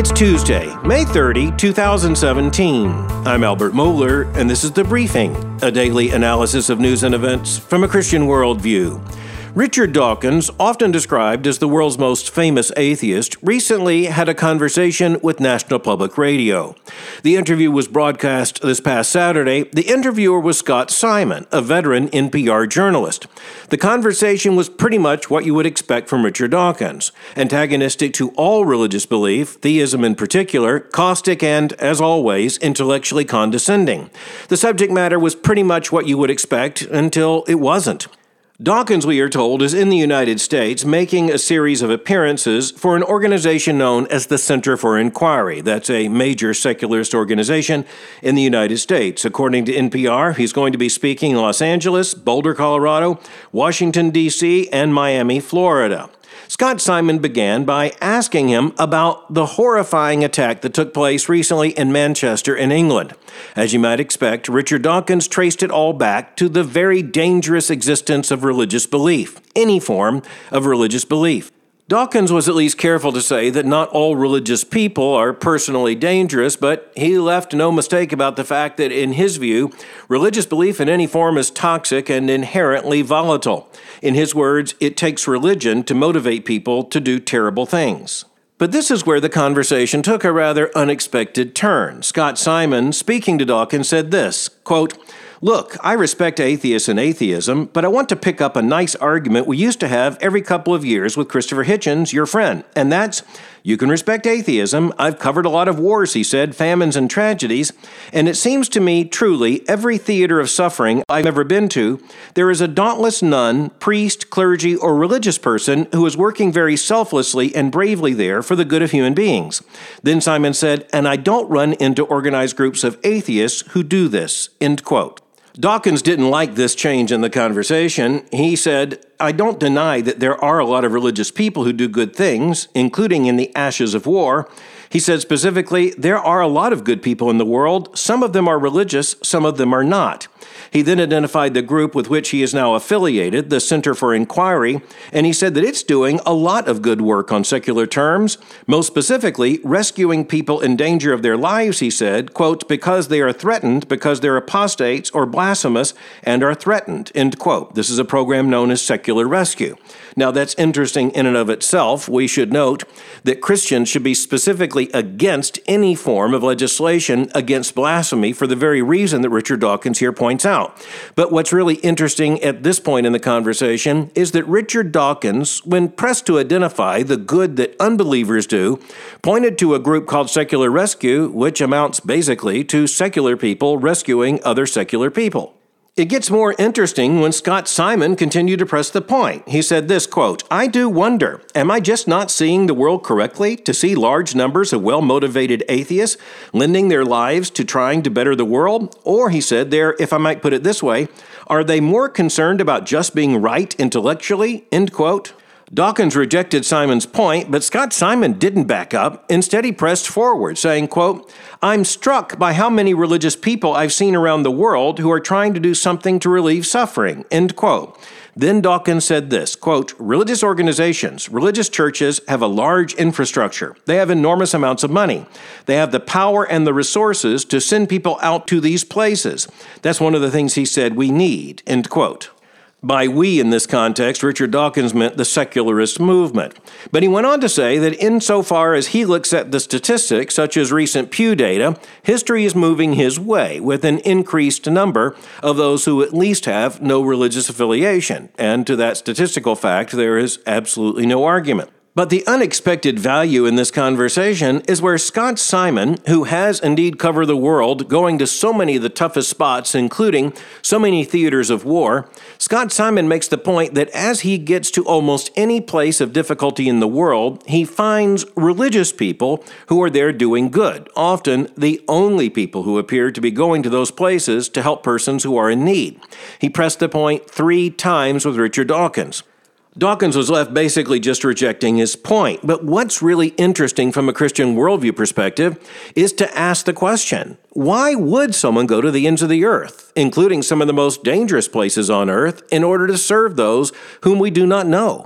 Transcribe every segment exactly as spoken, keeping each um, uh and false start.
It's Tuesday, May thirtieth, twenty seventeen. I'm Albert Mohler, and this is The Briefing, a daily analysis of news and events from a Christian worldview. Richard Dawkins, often described as the world's most famous atheist, recently had a conversation with National Public Radio. The interview was broadcast this past Saturday. The interviewer was Scott Simon, a veteran N P R journalist. The conversation was pretty much what you would expect from Richard Dawkins, antagonistic to all religious belief, theism in particular, caustic and, as always, intellectually condescending. The subject matter was pretty much what you would expect until it wasn't. Dawkins, we are told, is in the United States making a series of appearances for an organization known as the Center for Inquiry. That's a major secularist organization in the United States. According to N P R, he's going to be speaking in Los Angeles, Boulder, Colorado, Washington, D C, and Miami, Florida. Scott Simon began by asking him about the horrifying attack that took place recently in Manchester in England. As you might expect, Richard Dawkins traced it all back to the very dangerous existence of religious belief, any form of religious belief. Dawkins was at least careful to say that not all religious people are personally dangerous, but he left no mistake about the fact that, in his view, religious belief in any form is toxic and inherently volatile. In his words, it takes religion to motivate people to do terrible things. But this is where the conversation took a rather unexpected turn. Scott Simon, speaking to Dawkins, said this, quote, "Look, I respect atheists and atheism, but I want to pick up a nice argument we used to have every couple of years with Christopher Hitchens, your friend, and that's, you can respect atheism. I've covered a lot of wars," he said, famines and tragedies, and it seems to me, truly, every theater of suffering I've ever been to, there is a dauntless nun, priest, clergy, or religious person who is working very selflessly and bravely there for the good of human beings. Then Simon said, "And I don't run into organized groups of atheists who do this," end quote. Dawkins didn't like this change in the conversation. He said, "I don't deny that there are a lot of religious people who do good things, including in the ashes of war." He said specifically, "There are a lot of good people in the world. Some of them are religious, some of them are not." He then identified the group with which he is now affiliated, the Center for Inquiry, and he said that it's doing a lot of good work on secular terms, most specifically rescuing people in danger of their lives, he said, quote, "because they are threatened, because they're apostates or blasphemous and are threatened," end quote. This is a program known as Secular Rescue. Now, that's interesting in and of itself. We should note that Christians should be specifically against any form of legislation against blasphemy for the very reason that Richard Dawkins here points out. But what's really interesting at this point in the conversation is that Richard Dawkins, when pressed to identify the good that unbelievers do, pointed to a group called Secular Rescue, which amounts basically to secular people rescuing other secular people. It gets more interesting when Scott Simon continued to press the point. He said this, quote, "I do wonder, am I just not seeing the world correctly to see large numbers of well-motivated atheists lending their lives to trying to better the world? Or," he said there, if I might put it this way, "are they more concerned about just being right intellectually?" End quote. Dawkins rejected Simon's point, but Scott Simon didn't back up. Instead, he pressed forward, saying, quote, "I'm struck by how many religious people I've seen around the world who are trying to do something to relieve suffering," end quote. Then Dawkins said this, quote, "Religious organizations, religious churches have a large infrastructure. They have enormous amounts of money. They have the power and the resources to send people out to these places. That's one of the things he said we need," end quote. By we in this context, Richard Dawkins meant the secularist movement. But he went on to say that insofar as he looks at the statistics, such as recent Pew data, history is moving his way with an increased number of those who at least have no religious affiliation. And to that statistical fact, there is absolutely no argument. But the unexpected value in this conversation is where Scott Simon, who has indeed covered the world, going to so many of the toughest spots, including so many theaters of war, Scott Simon makes the point that as he gets to almost any place of difficulty in the world, he finds religious people who are there doing good, often the only people who appear to be going to those places to help persons who are in need. He pressed the point three times with Richard Dawkins. Dawkins was left basically just rejecting his point. But what's really interesting from a Christian worldview perspective is to ask the question, why would someone go to the ends of the earth, including some of the most dangerous places on earth, in order to serve those whom we do not know?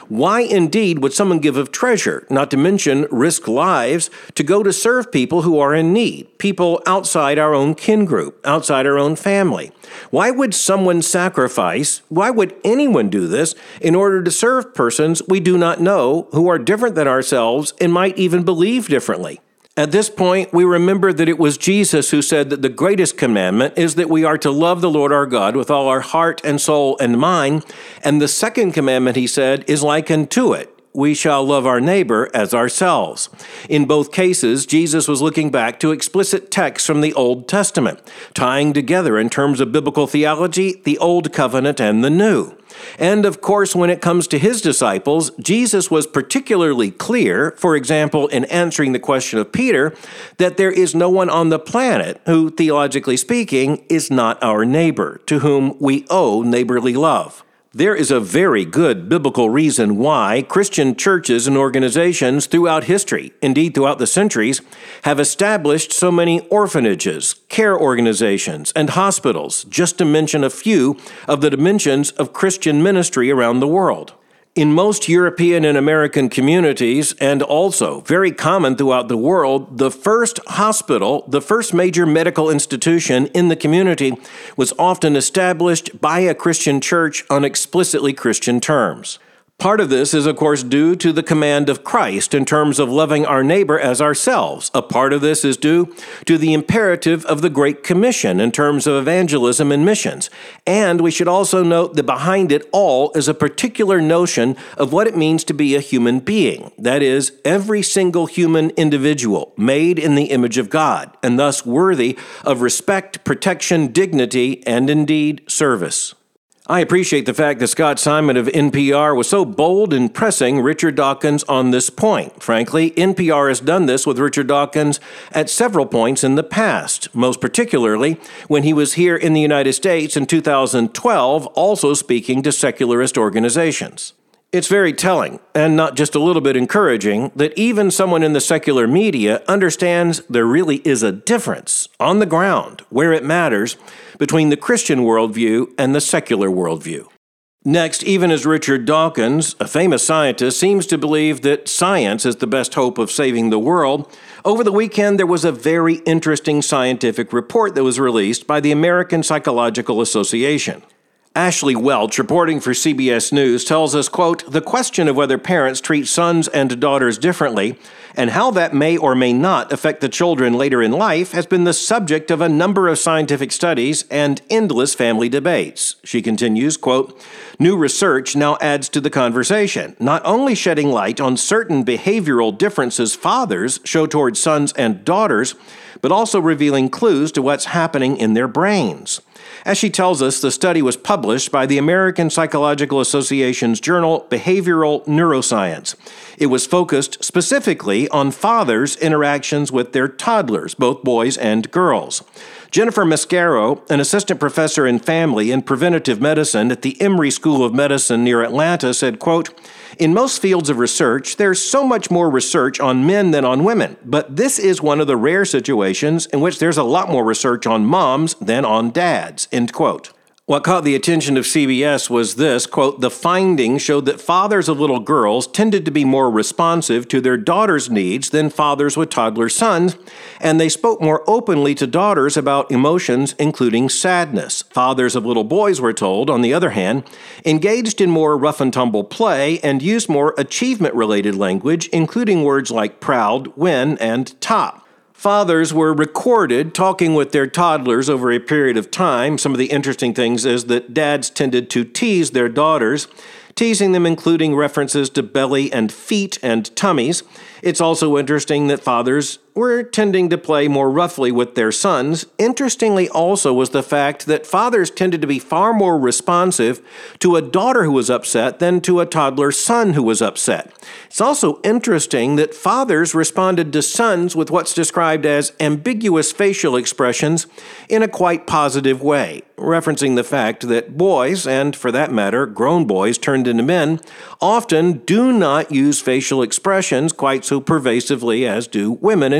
Why indeed would someone give of treasure, not to mention risk lives, to go to serve people who are in need, people outside our own kin group, outside our own family? Why would someone sacrifice, why would anyone do this in order to serve persons we do not know, who are different than ourselves and might even believe differently? At this point, we remember that it was Jesus who said that the greatest commandment is that we are to love the Lord our God with all our heart and soul and mind, and the second commandment, he said, is like unto it. We shall love our neighbor as ourselves. In both cases, Jesus was looking back to explicit texts from the Old Testament, tying together in terms of biblical theology the Old Covenant and the New. And of course, when it comes to his disciples, Jesus was particularly clear, for example, in answering the question of Peter, that there is no one on the planet who, theologically speaking, is not our neighbor, to whom we owe neighborly love. There is a very good biblical reason why Christian churches and organizations throughout history, indeed throughout the centuries, have established so many orphanages, care organizations, and hospitals, just to mention a few of the dimensions of Christian ministry around the world. In most European and American communities, and also very common throughout the world, the first hospital, the first major medical institution in the community, was often established by a Christian church on explicitly Christian terms. Part of this is, of course, due to the command of Christ in terms of loving our neighbor as ourselves. A part of this is due to the imperative of the Great Commission in terms of evangelism and missions. And we should also note that behind it all is a particular notion of what it means to be a human being. That is, every single human individual made in the image of God, and thus worthy of respect, protection, dignity, and indeed service. I appreciate the fact that Scott Simon of N P R was so bold in pressing Richard Dawkins on this point. Frankly, N P R has done this with Richard Dawkins at several points in the past, most particularly when he was here in the United States in two thousand twelve, also speaking to secularist organizations. It's very telling, and not just a little bit encouraging, that even someone in the secular media understands there really is a difference on the ground, where it matters, between the Christian worldview and the secular worldview. Next, even as Richard Dawkins, a famous scientist, seems to believe that science is the best hope of saving the world, over the weekend there was a very interesting scientific report that was released by the American Psychological Association. Ashley Welch, reporting for C B S News, tells us, quote, "The question of whether parents treat sons and daughters differently and how that may or may not affect the children later in life has been the subject of a number of scientific studies and endless family debates." She continues, quote, "New research now adds to the conversation, not only shedding light on certain behavioral differences fathers show towards sons and daughters, but also revealing clues to what's happening in their brains." As she tells us, the study was published by the American Psychological Association's journal, Behavioral Neuroscience. It was focused specifically on fathers' interactions with their toddlers, both boys and girls. Jennifer Mascaro, an assistant professor in family and preventative medicine at the Emory School of Medicine near Atlanta, said, quote, "In most fields of research, there's so much more research on men than on women, but this is one of the rare situations in which there's a lot more research on moms than on dads," end quote. What caught the attention of C B S was this, quote, "The findings showed that fathers of little girls tended to be more responsive to their daughters' needs than fathers with toddler sons, and they spoke more openly to daughters about emotions, including sadness. Fathers of little boys, we're told, on the other hand, engaged in more rough-and-tumble play and used more achievement-related language, including words like proud, win, and top. Fathers were recorded talking with their toddlers over a period of time. Some of the interesting things is that dads tended to tease their daughters, teasing them including references to belly and feet and tummies. It's also interesting that fathers were tending to play more roughly with their sons. Interestingly also was the fact that fathers tended to be far more responsive to a daughter who was upset than to a toddler son who was upset. It's also interesting that fathers responded to sons with what's described as ambiguous facial expressions in a quite positive way, referencing the fact that boys, and for that matter, grown boys turned into men, often do not use facial expressions quite so pervasively as do women and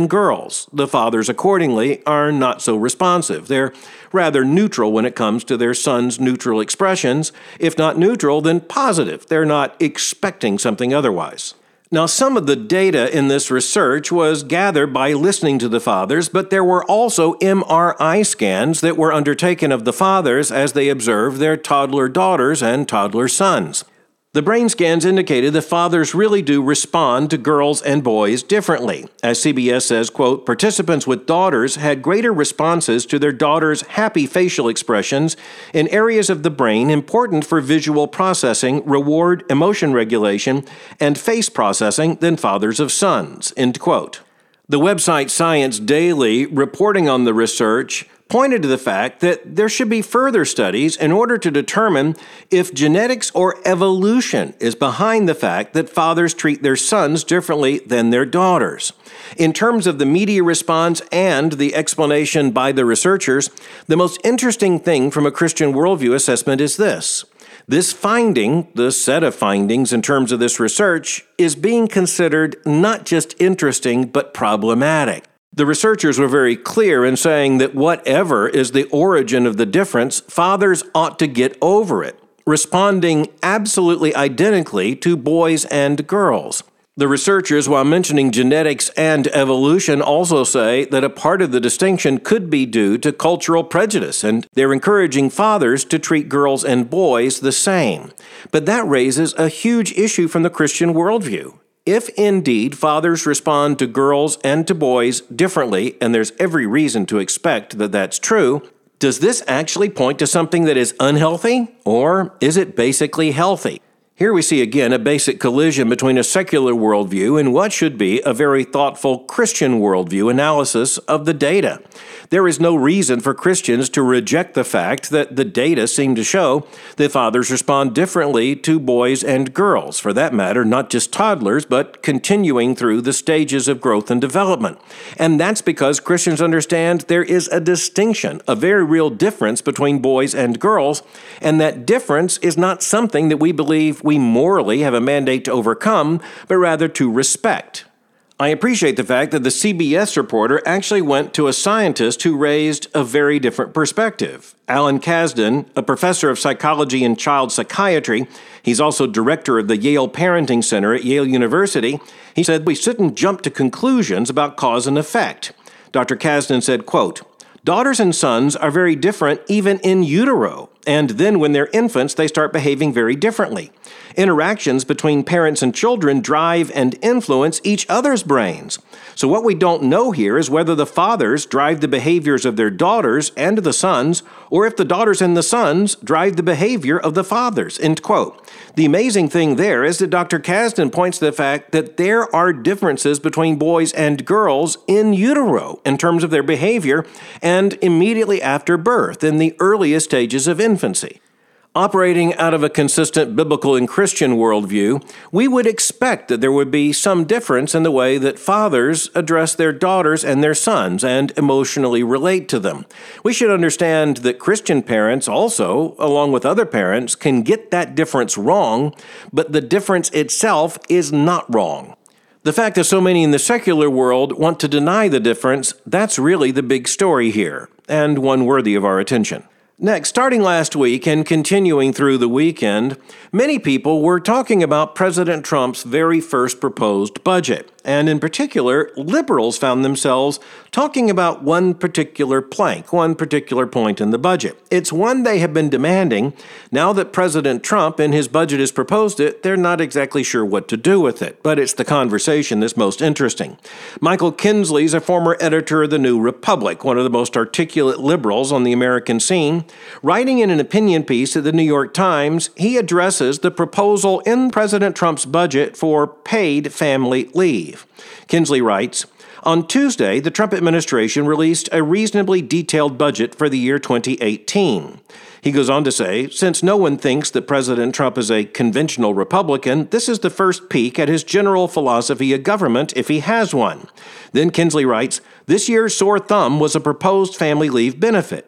and girls. The fathers, accordingly, are not so responsive. They're rather neutral when it comes to their sons' neutral expressions. If not neutral, then positive. They're not expecting something otherwise. Now, some of the data in this research was gathered by listening to the fathers, but there were also M R I scans that were undertaken of the fathers as they observed their toddler daughters and toddler sons. The brain scans indicated the fathers really do respond to girls and boys differently. As C B S says, quote, participants with daughters had greater responses to their daughters' happy facial expressions in areas of the brain important for visual processing, reward, emotion regulation, and face processing than fathers of sons, end quote. The website Science Daily, reporting on the research, pointed to the fact that there should be further studies in order to determine if genetics or evolution is behind the fact that fathers treat their sons differently than their daughters. In terms of the media response and the explanation by the researchers, the most interesting thing from a Christian worldview assessment is this. This finding, the set of findings in terms of this research, is being considered not just interesting but problematic. The researchers were very clear in saying that whatever is the origin of the difference, fathers ought to get over it, responding absolutely identically to boys and girls. The researchers, while mentioning genetics and evolution, also say that a part of the distinction could be due to cultural prejudice, and they're encouraging fathers to treat girls and boys the same. But that raises a huge issue from the Christian worldview. If indeed fathers respond to girls and to boys differently, and there's every reason to expect that that's true, does this actually point to something that is unhealthy, or is it basically healthy? Here we see again a basic collision between a secular worldview and what should be a very thoughtful Christian worldview analysis of the data. There is no reason for Christians to reject the fact that the data seem to show that fathers respond differently to boys and girls, for that matter, not just toddlers, but continuing through the stages of growth and development. And that's because Christians understand there is a distinction, a very real difference between boys and girls, and that difference is not something that we believe we morally have a mandate to overcome, but rather to respect. I appreciate the fact that the C B S reporter actually went to a scientist who raised a very different perspective. Alan Kasdan, a professor of psychology and child psychiatry, he's also director of the Yale Parenting Center at Yale University, he said, we shouldn't jump to conclusions about cause and effect. Doctor Kasdan said, quote, daughters and sons are very different even in utero, and then when they're infants, they start behaving very differently. Interactions between parents and children drive and influence each other's brains. So what we don't know here is whether the fathers drive the behaviors of their daughters and the sons, or if the daughters and the sons drive the behavior of the fathers, end quote. The amazing thing there is that Doctor Kasdan points to the fact that there are differences between boys and girls in utero in terms of their behavior and immediately after birth in the earliest stages of infancy. Operating out of a consistent biblical and Christian worldview, we would expect that there would be some difference in the way that fathers address their daughters and their sons and emotionally relate to them. We should understand that Christian parents also, along with other parents, can get that difference wrong, but the difference itself is not wrong. The fact that so many in the secular world want to deny the difference, that's really the big story here, and one worthy of our attention. Next, starting last week and continuing through the weekend, many people were talking about President Trump's very first proposed budget. And in particular, liberals found themselves talking about one particular plank, one particular point in the budget. It's one they have been demanding. Now that President Trump in his budget has proposed it, they're not exactly sure what to do with it. But it's the conversation that's most interesting. Michael Kinsley is a former editor of The New Republic, one of the most articulate liberals on the American scene. Writing in an opinion piece at the New York Times, he addresses the proposal in President Trump's budget for paid family leave. Kinsley writes, on Tuesday, the Trump administration released a reasonably detailed budget for the year twenty eighteen. He goes on to say, since no one thinks that President Trump is a conventional Republican, this is the first peek at his general philosophy of government, if he has one. Then Kinsley writes, this year's sore thumb was a proposed family leave benefit.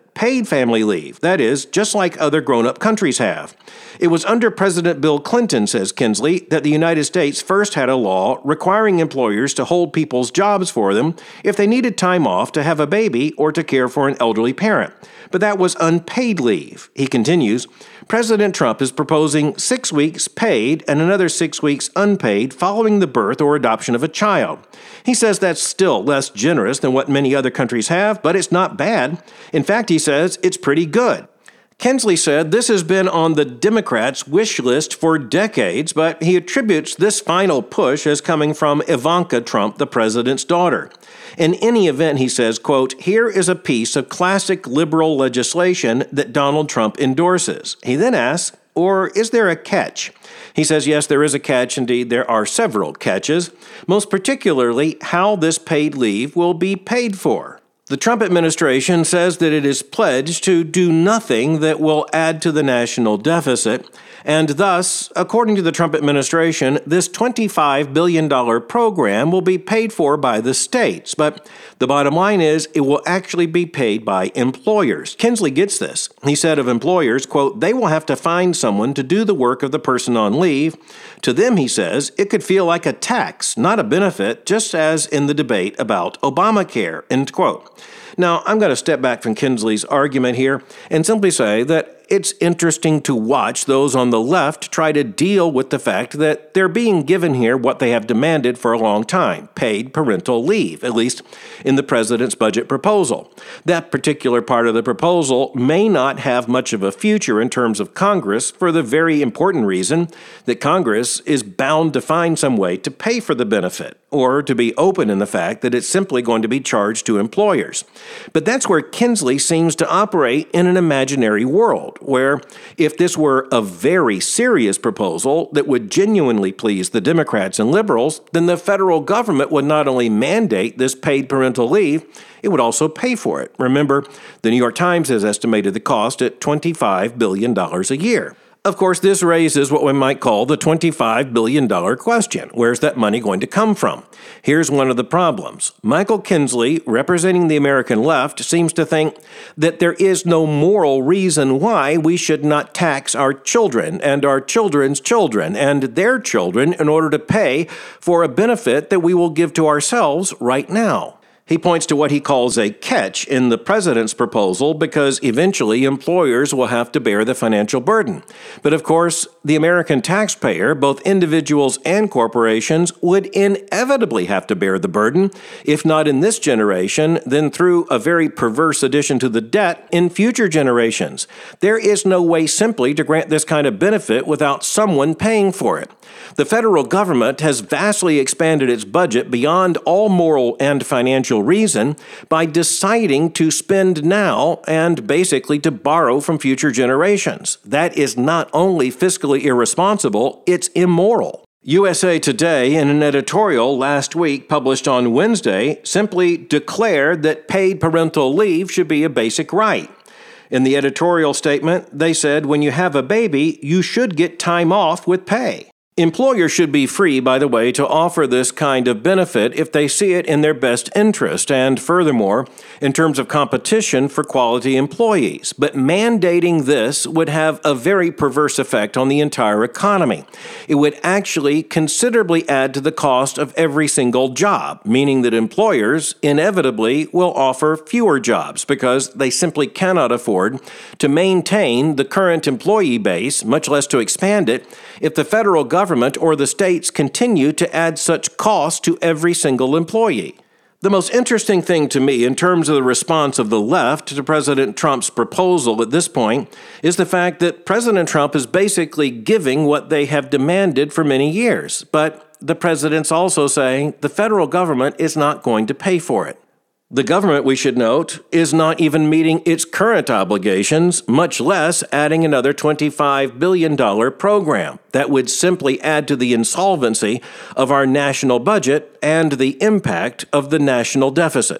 paid family leave, that is, just like other grown-up countries have. It was under President Bill Clinton, says Kinsley, that the United States first had a law requiring employers to hold people's jobs for them if they needed time off to have a baby or to care for an elderly parent. But that was unpaid leave. He continues, President Trump is proposing six weeks paid and another six weeks unpaid following the birth or adoption of a child. He says that's still less generous than what many other countries have, but it's not bad. In fact, he says it's pretty good. Kinsley said this has been on the Democrats' wish list for decades, but he attributes this final push as coming from Ivanka Trump, the president's daughter. In any event, he says, quote, here is a piece of classic liberal legislation that Donald Trump endorses. He then asks, or is there a catch? He says, yes, there is a catch. Indeed, there are several catches, most particularly how this paid leave will be paid for. The Trump administration says that it is pledged to do nothing that will add to the national deficit, and thus, according to the Trump administration, this twenty-five billion dollars program will be paid for by the states. But the bottom line is it will actually be paid by employers. Kinsley gets this. He said of employers, quote, they will have to find someone to do the work of the person on leave. To them, he says, it could feel like a tax, not a benefit, just as in the debate about Obamacare, end quote. Now, I'm going to step back from Kinsley's argument here and simply say that it's interesting to watch those on the left try to deal with the fact that they're being given here what they have demanded for a long time, paid parental leave, at least in the president's budget proposal. That particular part of the proposal may not have much of a future in terms of Congress for the very important reason that Congress is bound to find some way to pay for the benefit, or to be open in the fact that it's simply going to be charged to employers. But that's where Kinsley seems to operate in an imaginary world, where if this were a very serious proposal that would genuinely please the Democrats and liberals, then the federal government would not only mandate this paid parental leave, it would also pay for it. Remember, the New York Times has estimated the cost at twenty-five billion dollars a year. Of course, this raises what we might call the twenty-five billion dollars question. Where's that money going to come from? Here's one of the problems. Michael Kinsley, representing the American left, seems to think that there is no moral reason why we should not tax our children and our children's children and their children in order to pay for a benefit that we will give to ourselves right now. He points to what he calls a catch in the president's proposal because eventually employers will have to bear the financial burden. But of course, the American taxpayer, both individuals and corporations, would inevitably have to bear the burden, if not in this generation, then through a very perverse addition to the debt in future generations. There is no way simply to grant this kind of benefit without someone paying for it. The federal government has vastly expanded its budget beyond all moral and financial reason by deciding to spend now and basically to borrow from future generations. That is not only fiscally irresponsible, it's immoral. U S A Today, in an editorial last week published on Wednesday, simply declared that paid parental leave should be a basic right. In the editorial statement, they said when you have a baby, you should get time off with pay. Employers should be free, by the way, to offer this kind of benefit if they see it in their best interest and, furthermore, in terms of competition for quality employees. But mandating this would have a very perverse effect on the entire economy. It would actually considerably add to the cost of every single job, meaning that employers inevitably will offer fewer jobs because they simply cannot afford to maintain the current employee base, much less to expand it, if the federal government or the states continue to add such cost to every single employee. The most interesting thing to me in terms of the response of the left to President Trump's proposal at this point is the fact that President Trump is basically giving what they have demanded for many years. But the president's also saying the federal government is not going to pay for it. The government, we should note, is not even meeting its current obligations, much less adding another twenty-five billion dollars program. That would simply add to the insolvency of our national budget and the impact of the national deficit.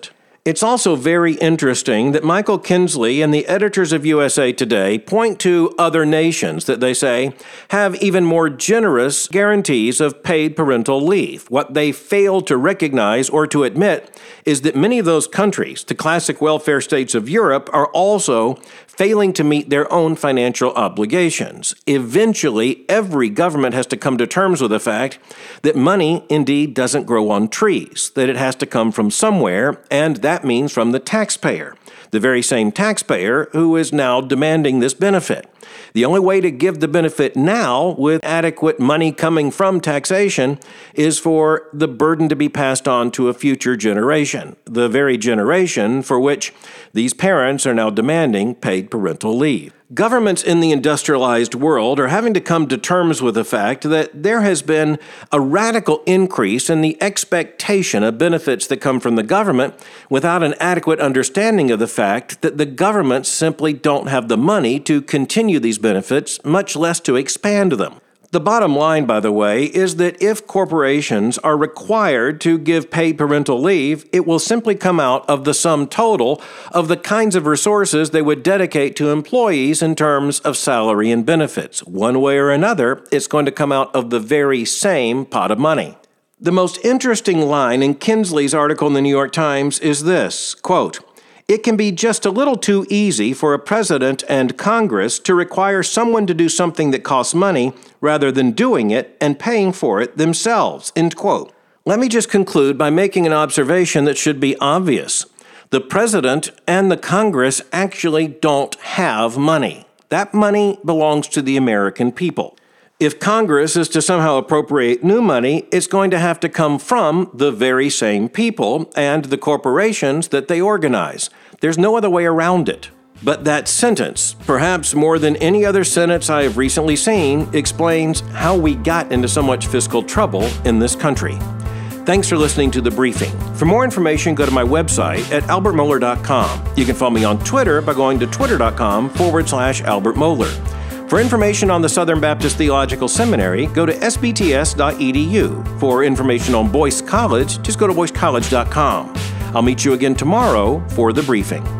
It's also very interesting that Michael Kinsley and the editors of U S A Today point to other nations that they say have even more generous guarantees of paid parental leave. What they fail to recognize or to admit is that many of those countries, the classic welfare states of Europe, are also failing to meet their own financial obligations. Eventually, every government has to come to terms with the fact that money indeed doesn't grow on trees, that it has to come from somewhere, and that means from the taxpayer, the very same taxpayer who is now demanding this benefit. The only way to give the benefit now with adequate money coming from taxation is for the burden to be passed on to a future generation, the very generation for which these parents are now demanding paid parental leave. Governments in the industrialized world are having to come to terms with the fact that there has been a radical increase in the expectation of benefits that come from the government without an adequate understanding of the fact that the governments simply don't have the money to continue these benefits, much less to expand them. The bottom line, by the way, is that if corporations are required to give paid parental leave, it will simply come out of the sum total of the kinds of resources they would dedicate to employees in terms of salary and benefits. One way or another, it's going to come out of the very same pot of money. The most interesting line in Kinsley's article in the New York Times is this, quote, "It can be just a little too easy for a president and Congress to require someone to do something that costs money rather than doing it and paying for it themselves." End quote. Let me just conclude by making an observation that should be obvious. The president and the Congress actually don't have money. That money belongs to the American people. If Congress is to somehow appropriate new money, it's going to have to come from the very same people and the corporations that they organize. There's no other way around it. But that sentence, perhaps more than any other sentence I have recently seen, explains how we got into so much fiscal trouble in this country. Thanks for listening to The Briefing. For more information, go to my website at albert mohler dot com. You can follow me on Twitter by going to twitter.com forward slash Albert Mohler. For information on the Southern Baptist Theological Seminary, go to s b t s dot e d u. For information on Boyce College, just go to boyce college dot com. I'll meet you again tomorrow for The Briefing.